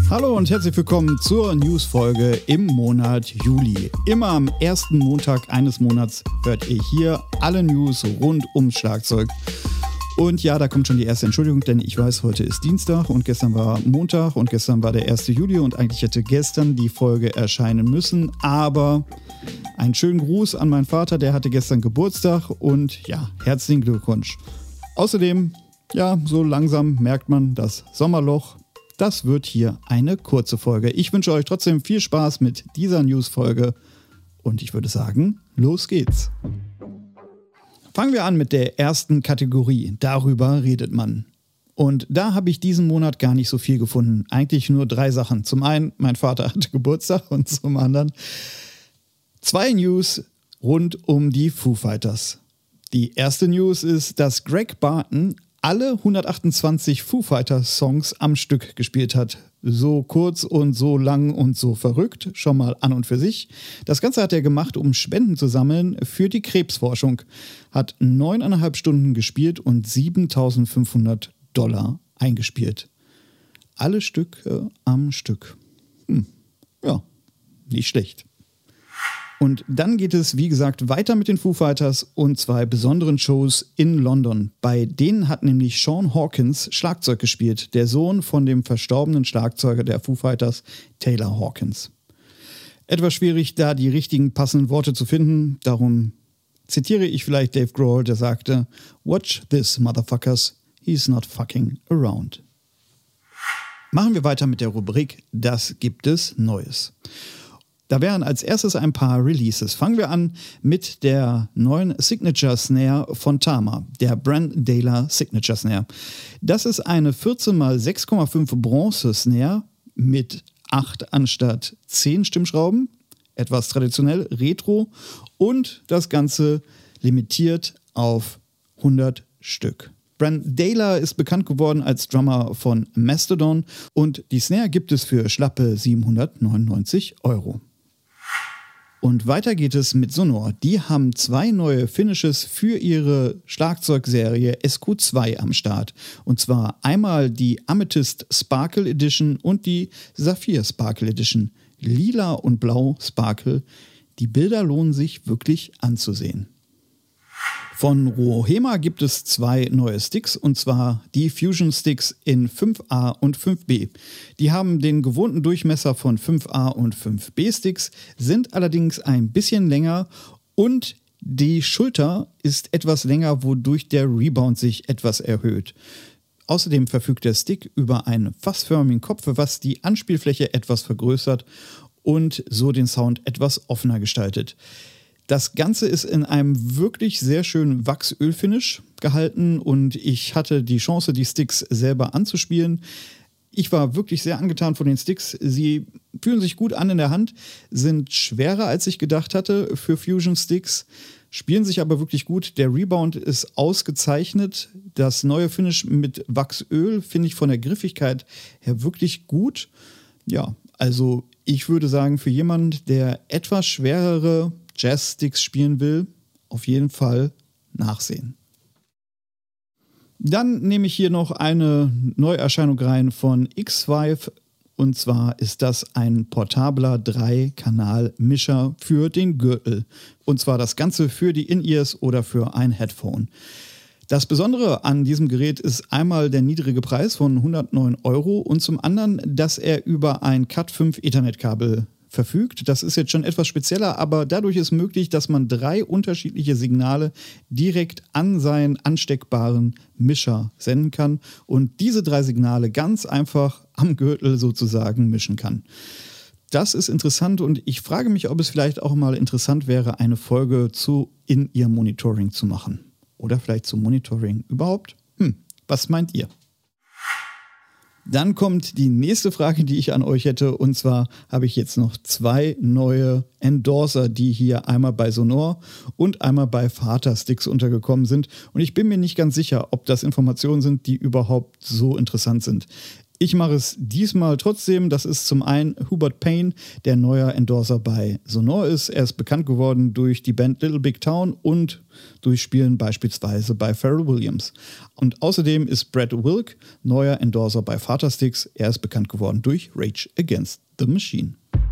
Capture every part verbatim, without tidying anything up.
Hallo und herzlich willkommen zur News-Folge im Monat Juli. Immer am ersten Montag eines Monats hört ihr hier alle News rund ums Schlagzeug. Und ja, da kommt schon die erste Entschuldigung, denn ich weiß, heute ist Dienstag und gestern war Montag und gestern war der erste Juli und eigentlich hätte gestern die Folge erscheinen müssen. Aber einen schönen Gruß an meinen Vater, der hatte gestern Geburtstag und ja, herzlichen Glückwunsch. Außerdem, ja, so langsam merkt man das Sommerloch. Das wird hier eine kurze Folge. Ich wünsche euch trotzdem viel Spaß mit dieser News-Folge und ich würde sagen, los geht's. Fangen wir an mit der ersten Kategorie. Darüber redet man. Und da habe ich diesen Monat gar nicht so viel gefunden. Eigentlich nur drei Sachen. Zum einen, mein Vater hatte Geburtstag und zum anderen zwei News rund um die Foo Fighters. Die erste News ist, dass Greg Barton alle hundertachtundzwanzig Foo Fighters Songs am Stück gespielt hat. So kurz und so lang und so verrückt, schon mal an und für sich. Das Ganze hat er gemacht, um Spenden zu sammeln für die Krebsforschung. Hat neuneinhalb Stunden gespielt und siebentausendfünfhundert Dollar eingespielt. Alle Stücke am Stück. Hm. Ja, nicht schlecht. Und dann geht es, wie gesagt, weiter mit den Foo Fighters und zwei besonderen Shows in London. Bei denen hat nämlich Sean Hawkins Schlagzeug gespielt, der Sohn von dem verstorbenen Schlagzeuger der Foo Fighters, Taylor Hawkins. Etwas schwierig, da die richtigen passenden Worte zu finden, darum zitiere ich vielleicht Dave Grohl, der sagte, "Watch this, motherfuckers, he's not fucking around." Machen wir weiter mit der Rubrik "Das gibt es Neues". Da wären als erstes ein paar Releases. Fangen wir an mit der neuen Signature Snare von Tama, der Brandaler Signature Snare. Das ist eine vierzehn mal sechs Komma fünf Bronze Snare mit acht anstatt zehn Stimmschrauben, etwas traditionell, retro und das Ganze limitiert auf hundert Stück. Brandaler ist bekannt geworden als Drummer von Mastodon und die Snare gibt es für schlappe siebenhundertneunundneunzig Euro. Und weiter geht es mit Sonor. Die haben zwei neue Finishes für ihre Schlagzeugserie S Q zwei am Start. Und zwar einmal die Amethyst Sparkle Edition und die Saphir Sparkle Edition. Lila und Blau Sparkle. Die Bilder lohnen sich wirklich anzusehen. Von Rohema gibt es zwei neue Sticks, und zwar die Fusion Sticks in fünf A und fünf B. Die haben den gewohnten Durchmesser von fünf A und fünf B Sticks, sind allerdings ein bisschen länger und die Schulter ist etwas länger, wodurch der Rebound sich etwas erhöht. Außerdem verfügt der Stick über einen fassförmigen Kopf, was die Anspielfläche etwas vergrößert und so den Sound etwas offener gestaltet. Das Ganze ist in einem wirklich sehr schönen Wachsölfinish gehalten und ich hatte die Chance, die Sticks selber anzuspielen. Ich war wirklich sehr angetan von den Sticks. Sie fühlen sich gut an in der Hand, sind schwerer als ich gedacht hatte für Fusion Sticks, spielen sich aber wirklich gut. Der Rebound ist ausgezeichnet. Das neue Finish mit Wachsöl finde ich von der Griffigkeit her wirklich gut. Ja, also ich würde sagen, für jemanden, der etwas schwerere Jazzsticks spielen will, auf jeden Fall nachsehen. Dann nehme ich hier noch eine Neuerscheinung rein von X fünf und zwar ist das ein portabler drei Kanal Mischer für den Gürtel und zwar das Ganze für die In-Ears oder für ein Headphone. Das Besondere an diesem Gerät ist einmal der niedrige Preis von hundertneun Euro und zum anderen, dass er über ein Cat fünf Ethernet-Kabel verfügt. Das ist jetzt schon etwas spezieller, aber dadurch ist möglich, dass man drei unterschiedliche Signale direkt an seinen ansteckbaren Mischer senden kann und diese drei Signale ganz einfach am Gürtel sozusagen mischen kann. Das ist interessant und ich frage mich, ob es vielleicht auch mal interessant wäre, eine Folge zu In-Ear-Monitoring zu machen. Oder vielleicht zum Monitoring überhaupt? Hm, was meint ihr? Dann kommt die nächste Frage, die ich an euch hätte. Und zwar habe ich jetzt noch zwei neue Endorser, die hier einmal bei Sonor und einmal bei Vater-Sticks untergekommen sind. Und ich bin mir nicht ganz sicher, ob das Informationen sind, die überhaupt so interessant sind. Ich mache es diesmal trotzdem. Das ist zum einen Hubert Payne, der neuer Endorser bei Sonor ist. Er ist bekannt geworden durch die Band Little Big Town und durch Spielen beispielsweise bei Pharrell Williams. Und außerdem ist Brad Wilk neuer Endorser bei Vatersticks. Er ist bekannt geworden durch Rage Against the Machine.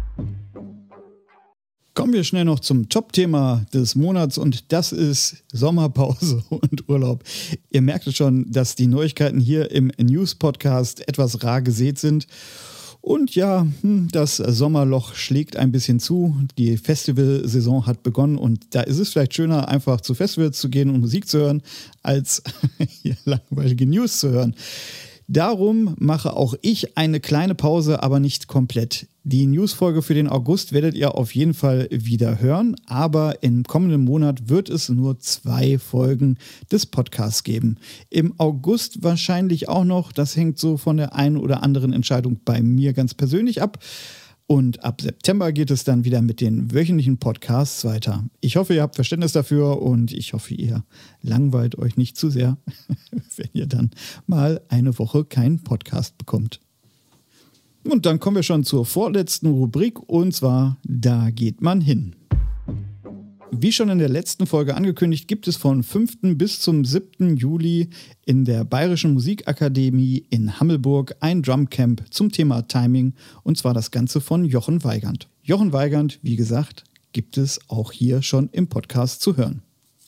Kommen wir schnell noch zum Top-Thema des Monats und das ist Sommerpause und Urlaub. Ihr merkt es schon, dass die Neuigkeiten hier im News-Podcast etwas rar gesät sind. Und ja, das Sommerloch schlägt ein bisschen zu. Die Festivalsaison hat begonnen und da ist es vielleicht schöner, einfach zu Festivals zu gehen und Musik zu hören, als hier langweilige News zu hören. Darum mache auch ich eine kleine Pause, aber nicht komplett. Die Newsfolge für den August werdet ihr auf jeden Fall wieder hören, aber im kommenden Monat wird es nur zwei Folgen des Podcasts geben. Im August wahrscheinlich auch noch, das hängt so von der einen oder anderen Entscheidung bei mir ganz persönlich ab. Und ab September geht es dann wieder mit den wöchentlichen Podcasts weiter. Ich hoffe, ihr habt Verständnis dafür und ich hoffe, ihr langweilt euch nicht zu sehr, wenn ihr dann mal eine Woche keinen Podcast bekommt. Und dann kommen wir schon zur vorletzten Rubrik und zwar Da geht man hin. Wie schon in der letzten Folge angekündigt, gibt es von fünften bis zum siebten Juli in der Bayerischen Musikakademie in Hammelburg ein Drumcamp zum Thema Timing und zwar das Ganze von Jochen Weigand. Jochen Weigand, wie gesagt, gibt es auch hier schon im Podcast zu hören.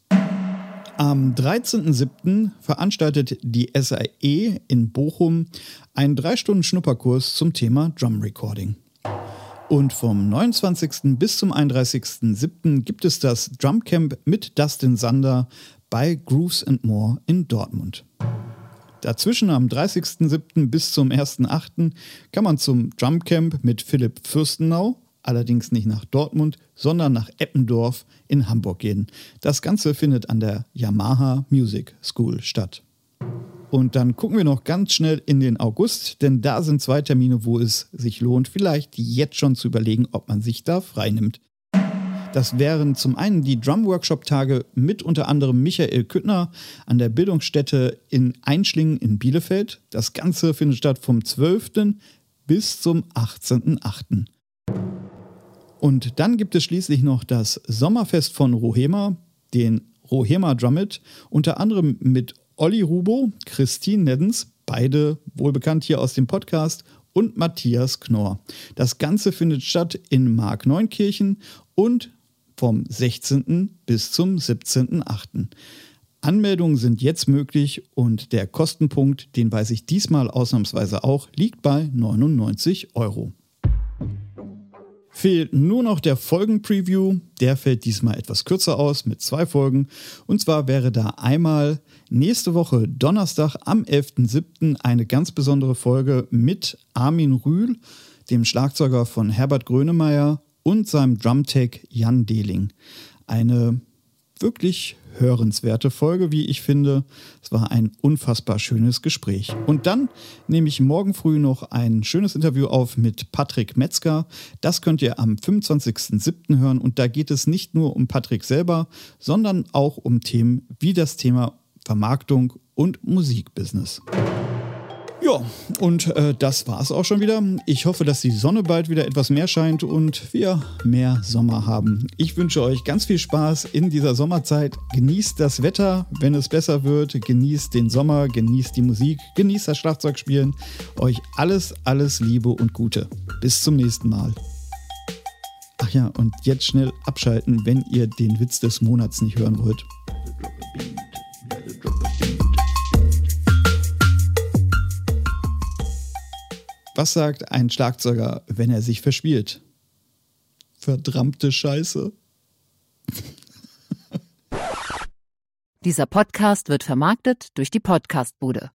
Am dreizehnten siebten veranstaltet die S A E in Bochum einen drei Stunden Schnupperkurs zum Thema Drum Recording. Und vom neunundzwanzigsten bis zum einunddreißigsten siebten gibt es das Drumcamp mit Dustin Sander bei Grooves and More in Dortmund. Dazwischen am dreißigsten siebten bis zum ersten achten kann man zum Drumcamp mit Philipp Fürstenau, allerdings nicht nach Dortmund, sondern nach Eppendorf in Hamburg gehen. Das Ganze findet an der Yamaha Music School statt. Und dann gucken wir noch ganz schnell in den August, denn da sind zwei Termine, wo es sich lohnt, vielleicht jetzt schon zu überlegen, ob man sich da freinimmt. Das wären zum einen die Drum-Workshop-Tage mit unter anderem Michael Küttner an der Bildungsstätte in Einschlingen in Bielefeld. Das Ganze findet statt vom zwölften bis zum achtzehnten achten Und dann gibt es schließlich noch das Sommerfest von Rohema, den Rohema Drummit, unter anderem mit Olli Rubo, Christine Neddens, beide wohlbekannt hier aus dem Podcast, und Matthias Knorr. Das Ganze findet statt in Markneunkirchen und vom sechzehnten bis zum siebzehnten achten Anmeldungen sind jetzt möglich und der Kostenpunkt, den weiß ich diesmal ausnahmsweise auch, liegt bei neunundneunzig Euro. Fehlt nur noch der Folgenpreview. Der fällt diesmal etwas kürzer aus mit zwei Folgen. Und zwar wäre da einmal nächste Woche Donnerstag am elften siebten eine ganz besondere Folge mit Armin Rühl, dem Schlagzeuger von Herbert Grönemeyer und seinem Drumtech Jan Dehling. Eine wirklich hörenswerte Folge, wie ich finde. Es war ein unfassbar schönes Gespräch. Und dann nehme ich morgen früh noch ein schönes Interview auf mit Patrick Metzger. Das könnt ihr am fünfundzwanzigsten siebten hören. Und da geht es nicht nur um Patrick selber, sondern auch um Themen wie das Thema Vermarktung und Musikbusiness. Ja, und äh, das war's auch schon wieder. Ich hoffe, dass die Sonne bald wieder etwas mehr scheint und wir mehr Sommer haben. Ich wünsche euch ganz viel Spaß in dieser Sommerzeit. Genießt das Wetter, wenn es besser wird. Genießt den Sommer, genießt die Musik, genießt das Schlagzeugspielen. Euch alles, alles Liebe und Gute. Bis zum nächsten Mal. Ach ja, und jetzt schnell abschalten, wenn ihr den Witz des Monats nicht hören wollt. Was sagt ein Schlagzeuger, wenn er sich verspielt? Verdammte Scheiße. Dieser Podcast wird vermarktet durch die Podcastbude.